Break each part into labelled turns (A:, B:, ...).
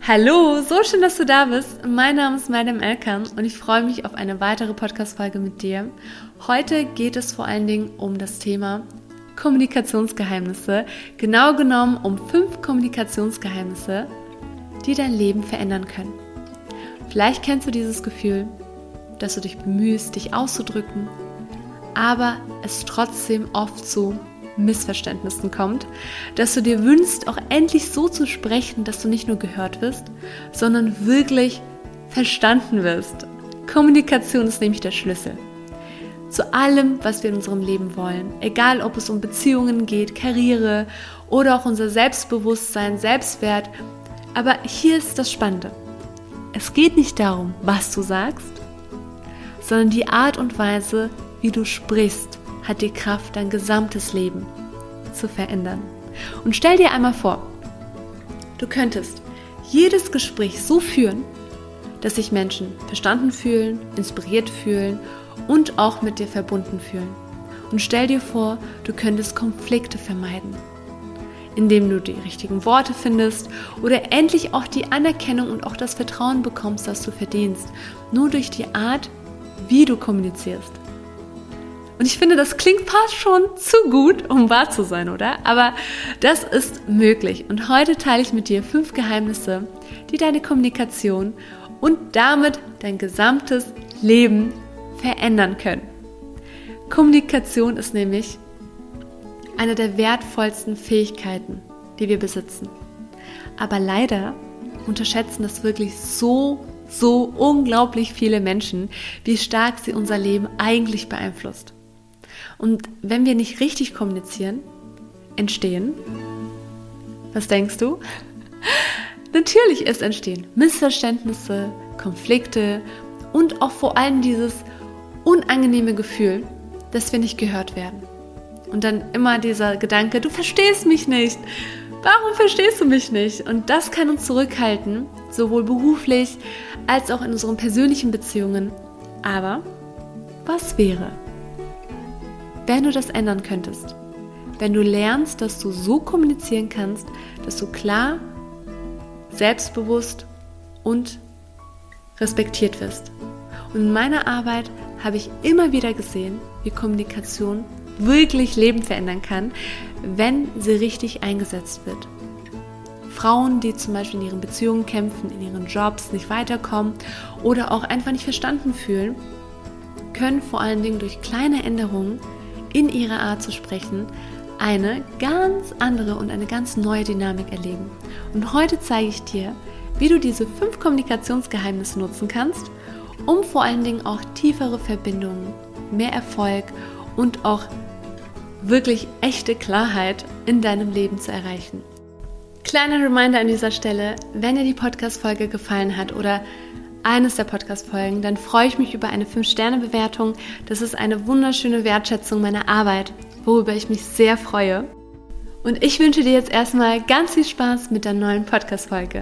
A: Hallo, so schön, dass du da bist. Mein Name ist Madame Elkan und ich freue mich auf eine weitere Podcast-Folge mit dir. Heute geht es vor allen Dingen um das Thema Kommunikationsgeheimnisse. Genau genommen um 5 Kommunikationsgeheimnisse, die dein Leben verändern können. Vielleicht kennst du dieses Gefühl, dass du dich bemühst, dich auszudrücken, aber es trotzdem oft zu Missverständnissen kommt, dass du dir wünschst, auch endlich so zu sprechen, dass du nicht nur gehört wirst, sondern wirklich verstanden wirst. Kommunikation ist nämlich der Schlüssel zu allem, was wir in unserem Leben wollen. Egal, ob es um Beziehungen geht, Karriere oder auch unser Selbstbewusstsein, Selbstwert. Aber hier ist das Spannende. Es geht nicht darum, was du sagst, sondern die Art und Weise, wie du sprichst, hat die Kraft, dein gesamtes Leben zu verändern. Und stell dir einmal vor, du könntest jedes Gespräch so führen, dass sich Menschen verstanden fühlen, inspiriert fühlen und auch mit dir verbunden fühlen. Und stell dir vor, du könntest Konflikte vermeiden, indem du die richtigen Worte findest oder endlich auch die Anerkennung und auch das Vertrauen bekommst, das du verdienst, nur durch die Art, wie du kommunizierst. Und ich finde, das klingt fast schon zu gut, um wahr zu sein, oder? Aber das ist möglich. Und heute teile ich mit dir 5 Geheimnisse, die deine Kommunikation und damit dein gesamtes Leben verändern können. Kommunikation ist nämlich eine der wertvollsten Fähigkeiten, die wir besitzen. Aber leider unterschätzen das wirklich so unglaublich viele Menschen, wie stark sie unser Leben eigentlich beeinflusst. Und wenn wir nicht richtig kommunizieren, entstehen, was denkst du? Natürlich, es entstehen Missverständnisse, Konflikte und auch vor allem dieses unangenehme Gefühl, dass wir nicht gehört werden. Und dann immer dieser Gedanke, du verstehst mich nicht, warum verstehst du mich nicht? Und das kann uns zurückhalten, sowohl beruflich als auch in unseren persönlichen Beziehungen. Aber was wäre, wenn du das ändern könntest? Wenn du lernst, dass du so kommunizieren kannst, dass du klar, selbstbewusst und respektiert wirst. Und in meiner Arbeit habe ich immer wieder gesehen, wie Kommunikation wirklich Leben verändern kann, wenn sie richtig eingesetzt wird. Frauen, die zum Beispiel in ihren Beziehungen kämpfen, in ihren Jobs nicht weiterkommen oder auch einfach nicht verstanden fühlen, können vor allen Dingen durch kleine Änderungen in ihrer Art zu sprechen, eine ganz andere und eine ganz neue Dynamik erleben. Und heute zeige ich dir, wie du diese 5 Kommunikationsgeheimnisse nutzen kannst, um vor allen Dingen auch tiefere Verbindungen, mehr Erfolg und auch wirklich echte Klarheit in deinem Leben zu erreichen. Kleiner Reminder an dieser Stelle, wenn dir die Podcast-Folge gefallen hat oder eines der Podcast-Folgen, dann freue ich mich über eine 5-Sterne-Bewertung. Das ist eine wunderschöne Wertschätzung meiner Arbeit, worüber ich mich sehr freue. Und ich wünsche dir jetzt erstmal ganz viel Spaß mit der neuen Podcast-Folge.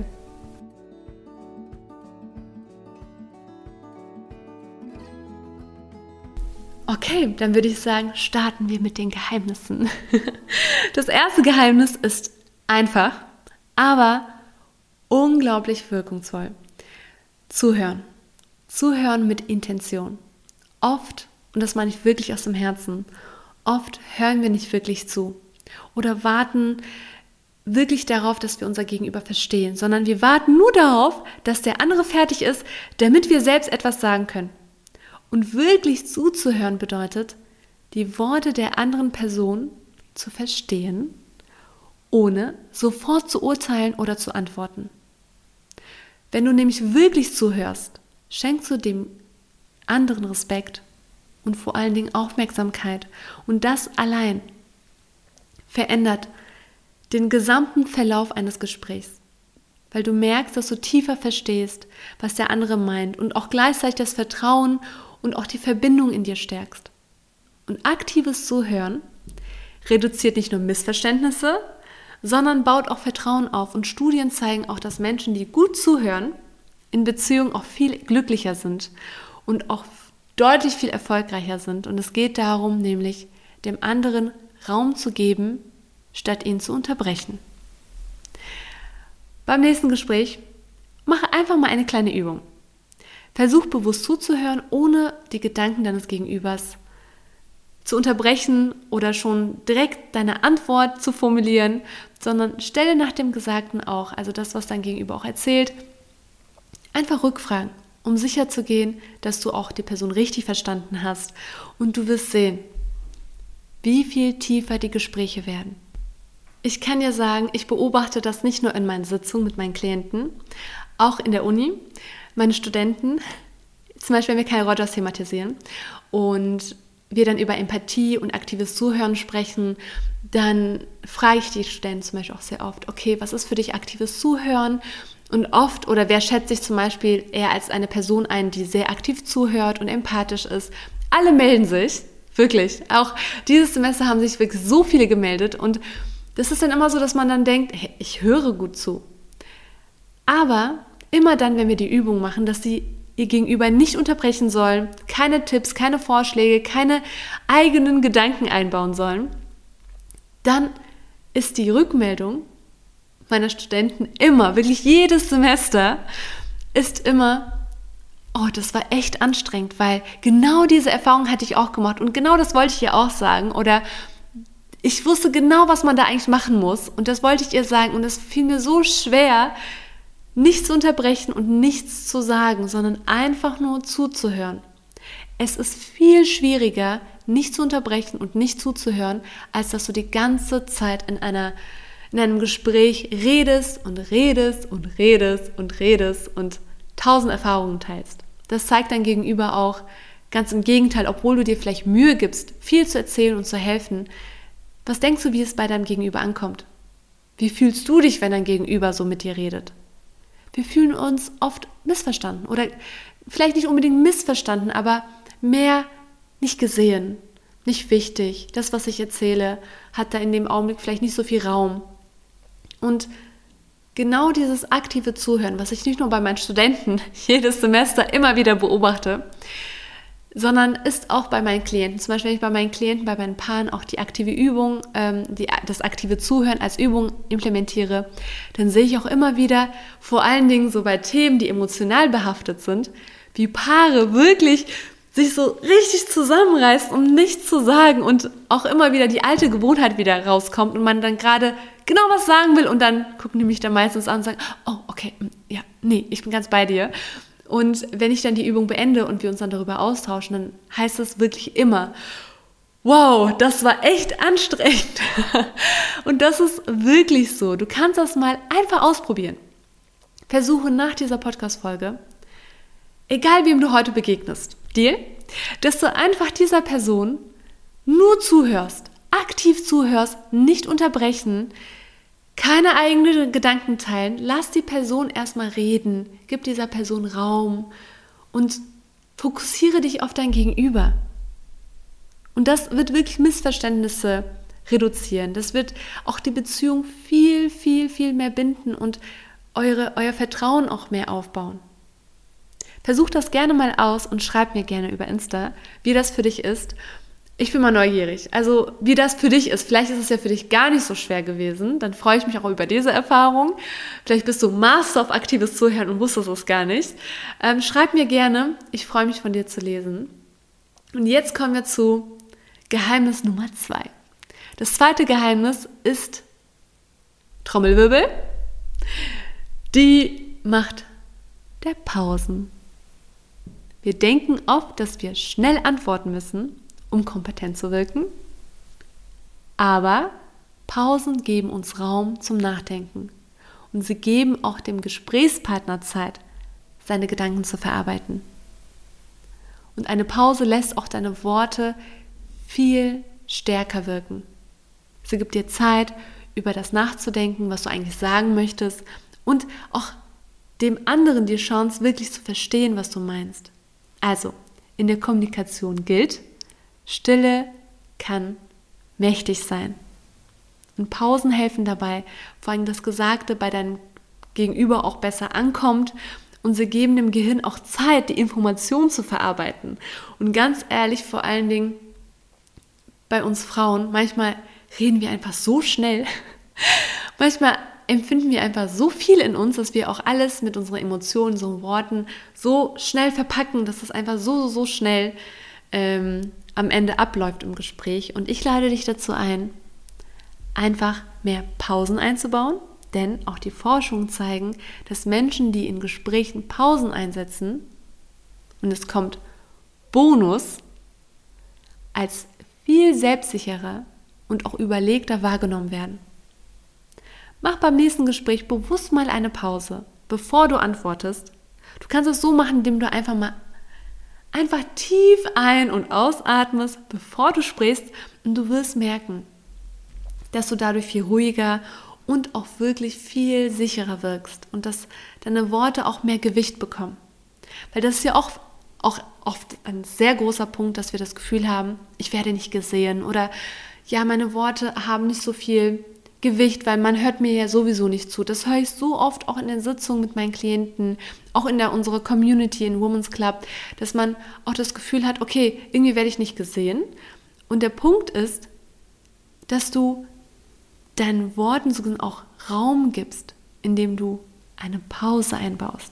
A: Okay, dann würde ich sagen, starten wir mit den Geheimnissen. Das erste Geheimnis ist einfach, aber unglaublich wirkungsvoll. Zuhören. Zuhören mit Intention. Oft, und das meine ich wirklich aus dem Herzen, oft hören wir nicht wirklich zu oder warten wirklich darauf, dass wir unser Gegenüber verstehen, sondern wir warten nur darauf, dass der andere fertig ist, damit wir selbst etwas sagen können. Und wirklich zuzuhören bedeutet, die Worte der anderen Person zu verstehen, ohne sofort zu urteilen oder zu antworten. Wenn du nämlich wirklich zuhörst, schenkst du dem anderen Respekt und vor allen Dingen Aufmerksamkeit. Und das allein verändert den gesamten Verlauf eines Gesprächs. Weil du merkst, dass du tiefer verstehst, was der andere meint und auch gleichzeitig das Vertrauen und auch die Verbindung in dir stärkst. Und aktives Zuhören reduziert nicht nur Missverständnisse, sondern baut auch Vertrauen auf. Und Studien zeigen auch, dass Menschen, die gut zuhören, in Beziehungen auch viel glücklicher sind und auch deutlich viel erfolgreicher sind. Und es geht darum, nämlich dem anderen Raum zu geben, statt ihn zu unterbrechen. Beim nächsten Gespräch Mach einfach mal eine kleine Übung. Versuch bewusst zuzuhören, ohne die Gedanken deines Gegenübers zu unterbrechen oder schon direkt deine Antwort zu formulieren, sondern stelle nach dem Gesagten auch, also das, was dein Gegenüber auch erzählt, einfach Rückfragen, um sicher zu gehen, dass du auch die Person richtig verstanden hast. Und du wirst sehen, wie viel tiefer die Gespräche werden. Ich kann dir sagen, ich beobachte das nicht nur in meinen Sitzungen mit meinen Klienten, auch in der Uni. Meine Studenten, zum Beispiel, wenn wir Carl Rogers thematisieren und wir dann über Empathie und aktives Zuhören sprechen, dann frage ich die Studenten zum Beispiel auch sehr oft, okay, was ist für dich aktives Zuhören? Und oft, oder wer schätzt sich zum Beispiel eher als eine Person ein, die sehr aktiv zuhört und empathisch ist? Alle melden sich, wirklich. Auch dieses Semester haben sich wirklich so viele gemeldet und das ist dann immer so, dass man dann denkt, hey, ich höre gut zu. Aber immer dann, wenn wir die Übung machen, dass sie ihr Gegenüber nicht unterbrechen sollen, keine Tipps, keine Vorschläge, keine eigenen Gedanken einbauen sollen, dann ist die Rückmeldung meiner Studenten immer, wirklich jedes Semester, ist immer, oh, das war echt anstrengend, weil genau diese Erfahrung hatte ich auch gemacht und genau das wollte ich ihr auch sagen oder ich wusste genau, was man da eigentlich machen muss und das wollte ich ihr sagen und es fiel mir so schwer, nichts zu unterbrechen und nichts zu sagen, sondern einfach nur zuzuhören. Es ist viel schwieriger, nicht zu unterbrechen und nicht zuzuhören, als dass du die ganze Zeit in einem Gespräch redest und 1000 Erfahrungen teilst. Das zeigt dein Gegenüber auch, ganz im Gegenteil, obwohl du dir vielleicht Mühe gibst, viel zu erzählen und zu helfen. Was denkst du, wie es bei deinem Gegenüber ankommt? Wie fühlst du dich, wenn dein Gegenüber so mit dir redet? Wir fühlen uns oft missverstanden oder vielleicht nicht unbedingt missverstanden, aber mehr nicht gesehen, nicht wichtig. Das, was ich erzähle, hat da in dem Augenblick vielleicht nicht so viel Raum. Und genau dieses aktive Zuhören, was ich nicht nur bei meinen Studenten jedes Semester immer wieder beobachte, sondern ist auch bei meinen Klienten. Zum Beispiel, wenn ich bei meinen Klienten, bei meinen Paaren auch die aktive Übung, das aktive Zuhören als Übung implementiere, dann sehe ich auch immer wieder, vor allen Dingen so bei Themen, die emotional behaftet sind, wie Paare wirklich sich so richtig zusammenreißen, um nichts zu sagen und auch immer wieder die alte Gewohnheit wieder rauskommt und man dann gerade genau was sagen will und dann gucken die mich dann meistens an und sagen, oh, okay, ja, nee, ich bin ganz bei dir. Und wenn ich dann die Übung beende und wir uns dann darüber austauschen, dann heißt es wirklich immer, wow, das war echt anstrengend. Und das ist wirklich so. Du kannst das mal einfach ausprobieren. Versuche nach dieser Podcast-Folge, egal wem du heute begegnest, Deal, dass du einfach dieser Person nur zuhörst, aktiv zuhörst, nicht unterbrechen, keine eigenen Gedanken teilen, lass die Person erstmal reden, gib dieser Person Raum und fokussiere dich auf dein Gegenüber. Und das wird wirklich Missverständnisse reduzieren. Das wird auch die Beziehung viel, viel, viel mehr binden und euer Vertrauen auch mehr aufbauen. Versuch das gerne mal aus und schreib mir gerne über Insta, wie das für dich ist. Ich bin mal neugierig, also wie das für dich ist. Vielleicht ist es ja für dich gar nicht so schwer gewesen. Dann freue ich mich auch über diese Erfahrung. Vielleicht bist du Master auf aktives Zuhören und wusstest es gar nicht. Schreib mir gerne. Ich freue mich, von dir zu lesen. Und jetzt kommen wir zu Geheimnis Nummer 2. Das zweite Geheimnis ist Trommelwirbel. Die Macht der Pausen. Wir denken oft, dass wir schnell antworten müssen, um kompetent zu wirken. Aber Pausen geben uns Raum zum Nachdenken und sie geben auch dem Gesprächspartner Zeit, seine Gedanken zu verarbeiten. Und eine Pause lässt auch deine Worte viel stärker wirken. Sie gibt dir Zeit, über das nachzudenken, was du eigentlich sagen möchtest und auch dem anderen die Chance, wirklich zu verstehen, was du meinst. Also, in der Kommunikation gilt, Stille kann mächtig sein. Und Pausen helfen dabei, vor allem das Gesagte bei deinem Gegenüber auch besser ankommt und sie geben dem Gehirn auch Zeit, die Information zu verarbeiten. Und ganz ehrlich, vor allen Dingen bei uns Frauen, manchmal reden wir einfach so schnell. Manchmal empfinden wir einfach so viel in uns, dass wir auch alles mit unseren Emotionen, so Worten so schnell verpacken, dass es einfach so schnell am Ende abläuft im Gespräch. Und ich lade dich dazu ein, einfach mehr Pausen einzubauen, denn auch die Forschungen zeigen, dass Menschen, die in Gesprächen Pausen einsetzen, und es kommt Bonus, als viel selbstsicherer und auch überlegter wahrgenommen werden. Mach beim nächsten Gespräch bewusst mal eine Pause, bevor du antwortest. Du kannst es so machen, indem du einfach tief ein- und ausatmest, bevor du sprichst, und du wirst merken, dass du dadurch viel ruhiger und auch wirklich viel sicherer wirkst und dass deine Worte auch mehr Gewicht bekommen. Weil das ist ja auch oft ein sehr großer Punkt, dass wir das Gefühl haben, ich werde nicht gesehen oder ja, meine Worte haben nicht so viel Gewicht, weil man hört mir ja sowieso nicht zu. Das höre ich so oft auch in den Sitzungen mit meinen Klienten, auch in unserer Community in Women's Club, dass man auch das Gefühl hat, okay, irgendwie werde ich nicht gesehen. Und der Punkt ist, dass du deinen Worten sogar auch Raum gibst, indem du eine Pause einbaust.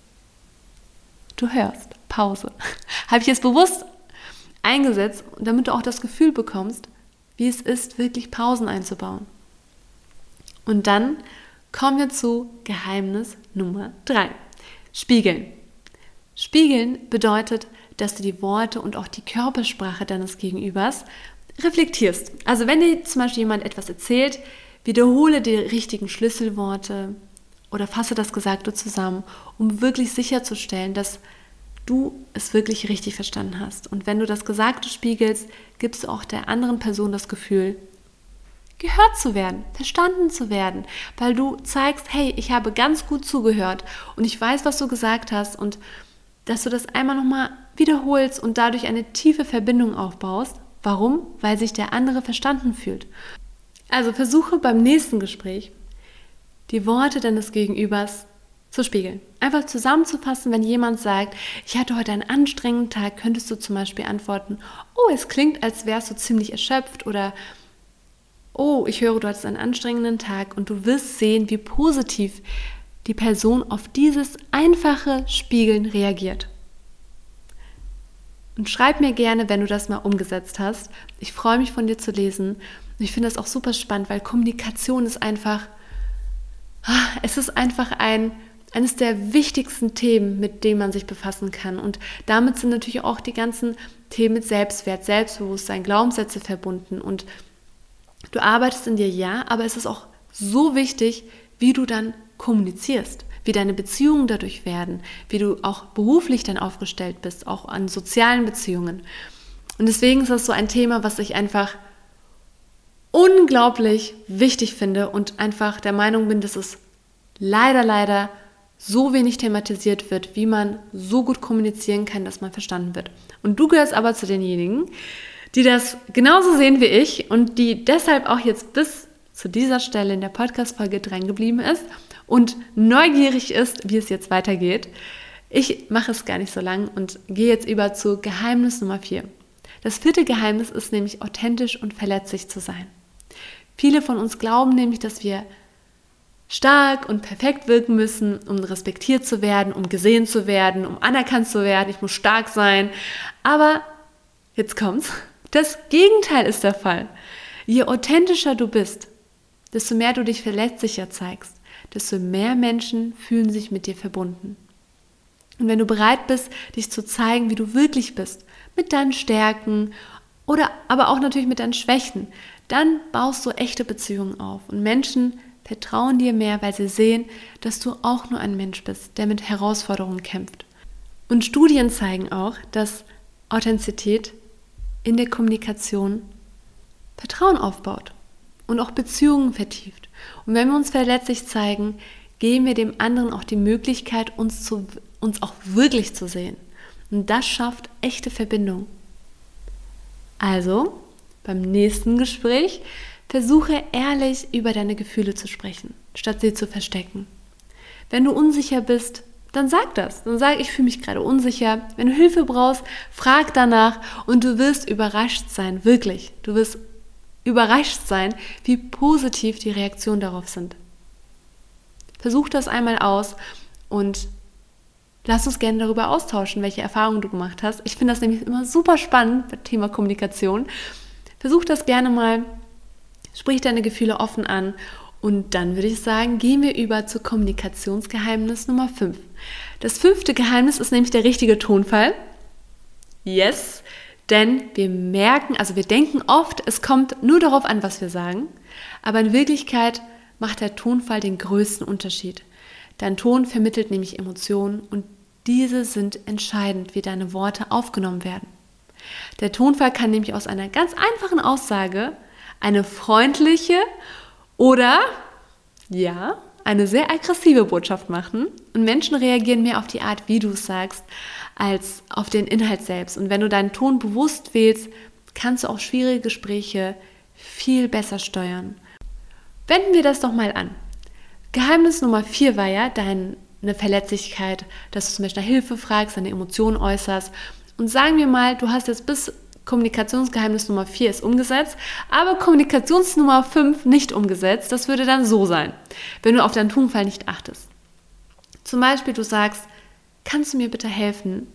A: Du hörst, Pause. Habe ich jetzt bewusst eingesetzt, damit du auch das Gefühl bekommst, wie es ist, wirklich Pausen einzubauen. Und dann kommen wir zu Geheimnis Nummer 3. Spiegeln. Spiegeln bedeutet, dass du die Worte und auch die Körpersprache deines Gegenübers reflektierst. Also wenn dir zum Beispiel jemand etwas erzählt, wiederhole die richtigen Schlüsselworte oder fasse das Gesagte zusammen, um wirklich sicherzustellen, dass du es wirklich richtig verstanden hast. Und wenn du das Gesagte spiegelst, gibst du auch der anderen Person das Gefühl, gehört zu werden, verstanden zu werden, weil du zeigst, hey, ich habe ganz gut zugehört und ich weiß, was du gesagt hast, und dass du das einmal nochmal wiederholst und dadurch eine tiefe Verbindung aufbaust. Warum? Weil sich der andere verstanden fühlt. Also versuche beim nächsten Gespräch, die Worte deines Gegenübers zu spiegeln. Einfach zusammenzufassen, wenn jemand sagt, ich hatte heute einen anstrengenden Tag, könntest du zum Beispiel antworten, oh, es klingt, als wärst du ziemlich erschöpft, oder oh, ich höre, du hattest einen anstrengenden Tag, und du wirst sehen, wie positiv die Person auf dieses einfache Spiegeln reagiert. Und schreib mir gerne, wenn du das mal umgesetzt hast. Ich freue mich, von dir zu lesen. Und ich finde das auch super spannend, weil Kommunikation ist einfach, eines der wichtigsten Themen, mit denen man sich befassen kann. Und damit sind natürlich auch die ganzen Themen mit Selbstwert, Selbstbewusstsein, Glaubenssätze verbunden. Und du arbeitest in dir, ja, aber es ist auch so wichtig, wie du dann kommunizierst, wie deine Beziehungen dadurch werden, wie du auch beruflich dann aufgestellt bist, auch an sozialen Beziehungen. Und deswegen ist das so ein Thema, was ich einfach unglaublich wichtig finde und einfach der Meinung bin, dass es leider so wenig thematisiert wird, wie man so gut kommunizieren kann, dass man verstanden wird. Und du gehörst aber zu denjenigen, die das genauso sehen wie ich und die deshalb auch jetzt bis zu dieser Stelle in der Podcast-Folge dran geblieben ist und neugierig ist, wie es jetzt weitergeht. Ich mache es gar nicht so lang und gehe jetzt über zu Geheimnis Nummer 4. Das 4. Geheimnis ist nämlich, authentisch und verletzlich zu sein. Viele von uns glauben nämlich, dass wir stark und perfekt wirken müssen, um respektiert zu werden, um gesehen zu werden, um anerkannt zu werden. Ich muss stark sein. Aber jetzt kommt's. Das Gegenteil ist der Fall. Je authentischer du bist, desto mehr du dich verletzlicher zeigst, desto mehr Menschen fühlen sich mit dir verbunden. Und wenn du bereit bist, dich zu zeigen, wie du wirklich bist, mit deinen Stärken oder aber auch natürlich mit deinen Schwächen, dann baust du echte Beziehungen auf. Und Menschen vertrauen dir mehr, weil sie sehen, dass du auch nur ein Mensch bist, der mit Herausforderungen kämpft. Und Studien zeigen auch, dass Authentizität in der Kommunikation Vertrauen aufbaut und auch Beziehungen vertieft. Und wenn wir uns verletzlich zeigen, geben wir dem anderen auch die Möglichkeit, uns auch wirklich zu sehen. Und das schafft echte Verbindung. Also, beim nächsten Gespräch, versuche ehrlich über deine Gefühle zu sprechen, statt sie zu verstecken. Wenn du unsicher bist, dann sag das. Dann sag, ich fühle mich gerade unsicher. Wenn du Hilfe brauchst, frag danach und du wirst überrascht sein, wirklich. Du wirst überrascht sein, wie positiv die Reaktionen darauf sind. Versuch das einmal aus und lass uns gerne darüber austauschen, welche Erfahrungen du gemacht hast. Ich finde das nämlich immer super spannend beim Thema Kommunikation. Versuch das gerne mal, sprich deine Gefühle offen an und dann würde ich sagen, gehen wir über zu Kommunikationsgeheimnis Nummer 5. Das 5. Geheimnis ist nämlich der richtige Tonfall. Yes, denn wir denken oft, es kommt nur darauf an, was wir sagen, aber in Wirklichkeit macht der Tonfall den größten Unterschied. Dein Ton vermittelt nämlich Emotionen und diese sind entscheidend, wie deine Worte aufgenommen werden. Der Tonfall kann nämlich aus einer ganz einfachen Aussage eine freundliche oder, eine sehr aggressive Botschaft machen und Menschen reagieren mehr auf die Art, wie du es sagst, als auf den Inhalt selbst. Und wenn du deinen Ton bewusst wählst, kannst du auch schwierige Gespräche viel besser steuern. Wenden wir das doch mal an. Geheimnis Nummer 4 war ja deine Verletzlichkeit, dass du zum Beispiel nach Hilfe fragst, deine Emotionen äußerst. Und sagen wir mal, du hast jetzt bis Kommunikationsgeheimnis Nummer 4 ist umgesetzt, aber Kommunikationsnummer 5 nicht umgesetzt. Das würde dann so sein, wenn du auf deinen Tonfall nicht achtest. Zum Beispiel, du sagst, kannst du mir bitte helfen?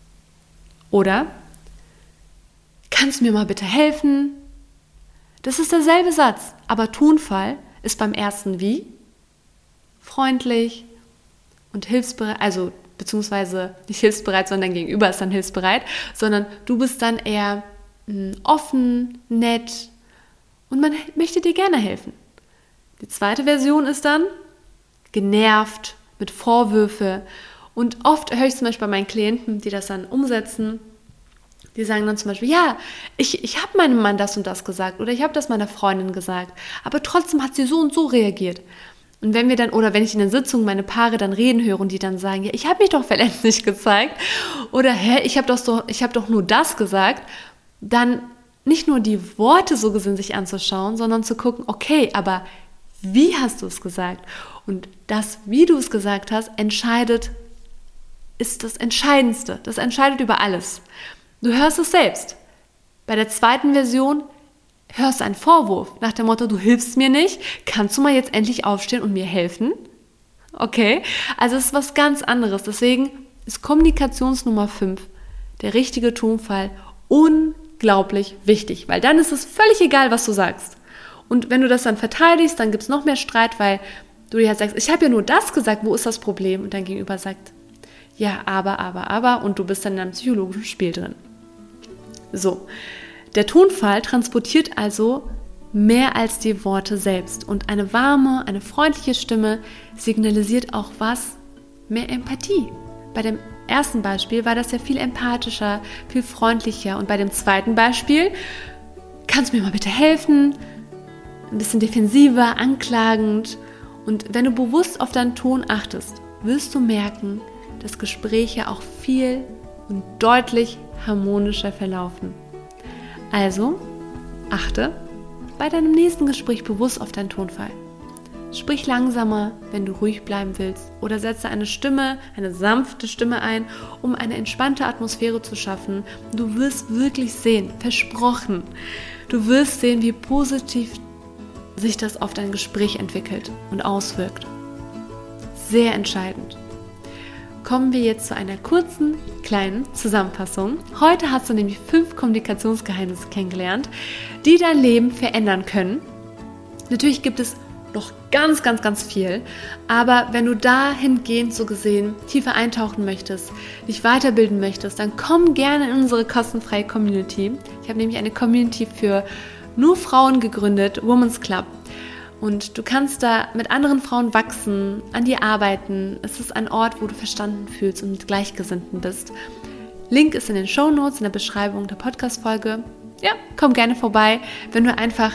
A: Oder, kannst du mir mal bitte helfen? Das ist derselbe Satz, aber Tonfall ist beim ersten wie? Freundlich und hilfsbereit, also beziehungsweise nicht hilfsbereit, sondern dein Gegenüber ist dann hilfsbereit, sondern du bist dann eher offen, nett und man möchte dir gerne helfen. Die zweite Version ist dann genervt, mit Vorwürfe und oft höre ich zum Beispiel bei meinen Klienten, die das dann umsetzen, die sagen dann zum Beispiel, ja, ich habe meinem Mann das und das gesagt oder ich habe das meiner Freundin gesagt, aber trotzdem hat sie so und so reagiert. Und wenn ich in den Sitzungen meine Paare dann reden höre und die dann sagen, ja, ich habe mich doch verletzlich gezeigt oder ich habe doch nur das gesagt, dann nicht nur die Worte so gesehen sich anzuschauen, sondern zu gucken, okay, aber wie hast du es gesagt? Und das, wie du es gesagt hast, ist das Entscheidendste. Das entscheidet über alles. Du hörst es selbst. Bei der zweiten Version hörst du einen Vorwurf nach dem Motto, du hilfst mir nicht, kannst du mal jetzt endlich aufstehen und mir helfen? Okay, also es ist was ganz anderes. Deswegen ist Kommunikationsnummer 5, der richtige Tonfall, unglaublich wichtig, weil dann ist es völlig egal, was du sagst. Und wenn du das dann verteidigst, dann gibt es noch mehr Streit, weil du dir halt sagst, ich habe ja nur das gesagt, wo ist das Problem? Und dein Gegenüber sagt, ja, aber und du bist dann in einem psychologischen Spiel drin. So, der Tonfall transportiert also mehr als die Worte selbst und eine warme, eine freundliche Stimme signalisiert auch was? Mehr Empathie. Bei dem ersten Beispiel war das ja viel empathischer, viel freundlicher und bei dem zweiten Beispiel, kannst du mir mal bitte helfen? Ein bisschen defensiver, anklagend und wenn du bewusst auf deinen Ton achtest, wirst du merken, dass Gespräche auch viel und deutlich harmonischer verlaufen. Also, achte bei deinem nächsten Gespräch bewusst auf deinen Tonfall. Sprich langsamer, wenn du ruhig bleiben willst oder setze eine sanfte Stimme ein, um eine entspannte Atmosphäre zu schaffen. Du wirst wirklich sehen, versprochen, du wirst sehen, wie positiv sich das auf dein Gespräch entwickelt und auswirkt. Sehr entscheidend. Kommen wir jetzt zu einer kurzen, kleinen Zusammenfassung. Heute hast du nämlich 5 Kommunikationsgeheimnisse kennengelernt, die dein Leben verändern können. Natürlich gibt es noch ganz, ganz, ganz viel, aber wenn du dahingehend so gesehen tiefer eintauchen möchtest, dich weiterbilden möchtest, dann komm gerne in unsere kostenfreie Community. Ich habe nämlich eine Community für nur Frauen gegründet, Women's Club. Und du kannst da mit anderen Frauen wachsen, an dir arbeiten. Es ist ein Ort, wo du verstanden fühlst und mit Gleichgesinnten bist. Link ist in den Shownotes, in der Beschreibung der Podcast-Folge. Ja, komm gerne vorbei, wenn du einfach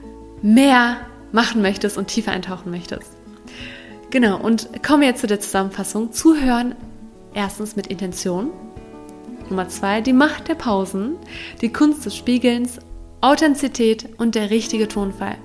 A: mehr machen möchtest und tiefer eintauchen möchtest. Genau, und kommen wir jetzt zu der Zusammenfassung. Zuhören, erstens mit Intention. Nummer 2, die Macht der Pausen, die Kunst des Spiegelns, Authentizität und der richtige Tonfall.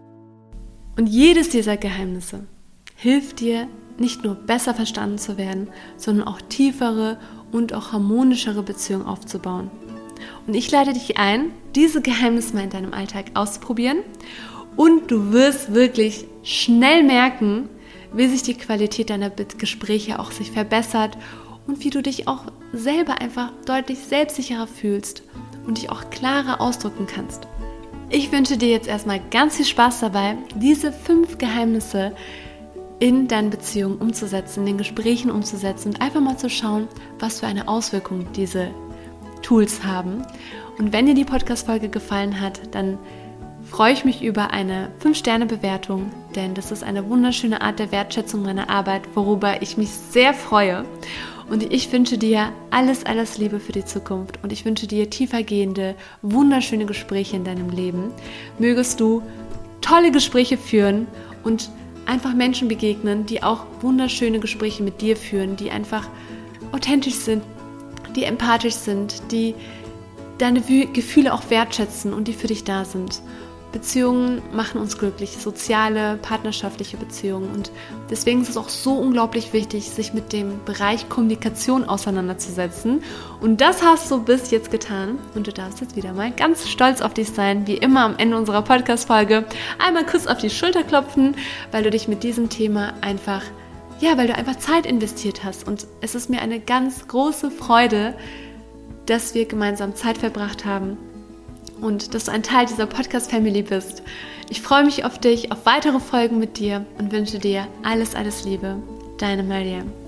A: Und jedes dieser Geheimnisse hilft dir, nicht nur besser verstanden zu werden, sondern auch tiefere und auch harmonischere Beziehungen aufzubauen. Und ich lade dich ein, diese Geheimnisse mal in deinem Alltag auszuprobieren und du wirst wirklich schnell merken, wie sich die Qualität deiner Gespräche auch sich verbessert und wie du dich auch selber einfach deutlich selbstsicherer fühlst und dich auch klarer ausdrücken kannst. Ich wünsche dir jetzt erstmal ganz viel Spaß dabei, diese 5 Geheimnisse in deinen Beziehungen umzusetzen, in den Gesprächen umzusetzen und einfach mal zu schauen, was für eine Auswirkung diese Tools haben. Und wenn dir die Podcast-Folge gefallen hat, dann freue ich mich über eine 5-Sterne-Bewertung, denn das ist eine wunderschöne Art der Wertschätzung meiner Arbeit, worüber ich mich sehr freue. Und ich wünsche dir alles Liebe für die Zukunft und ich wünsche dir tiefergehende, wunderschöne Gespräche in deinem Leben. Mögest du tolle Gespräche führen und einfach Menschen begegnen, die auch wunderschöne Gespräche mit dir führen, die einfach authentisch sind, die empathisch sind, die deine Gefühle auch wertschätzen und die für dich da sind. Beziehungen machen uns glücklich, soziale, partnerschaftliche Beziehungen und deswegen ist es auch so unglaublich wichtig, sich mit dem Bereich Kommunikation auseinanderzusetzen und das hast du bis jetzt getan und du darfst jetzt wieder mal ganz stolz auf dich sein, wie immer am Ende unserer Podcast-Folge einmal kurz auf die Schulter klopfen, weil du dich mit diesem Thema weil du einfach Zeit investiert hast und es ist mir eine ganz große Freude, dass wir gemeinsam Zeit verbracht haben und dass du ein Teil dieser Podcast-Family bist. Ich freue mich auf dich, auf weitere Folgen mit dir und wünsche dir alles Liebe. Deine Mariam.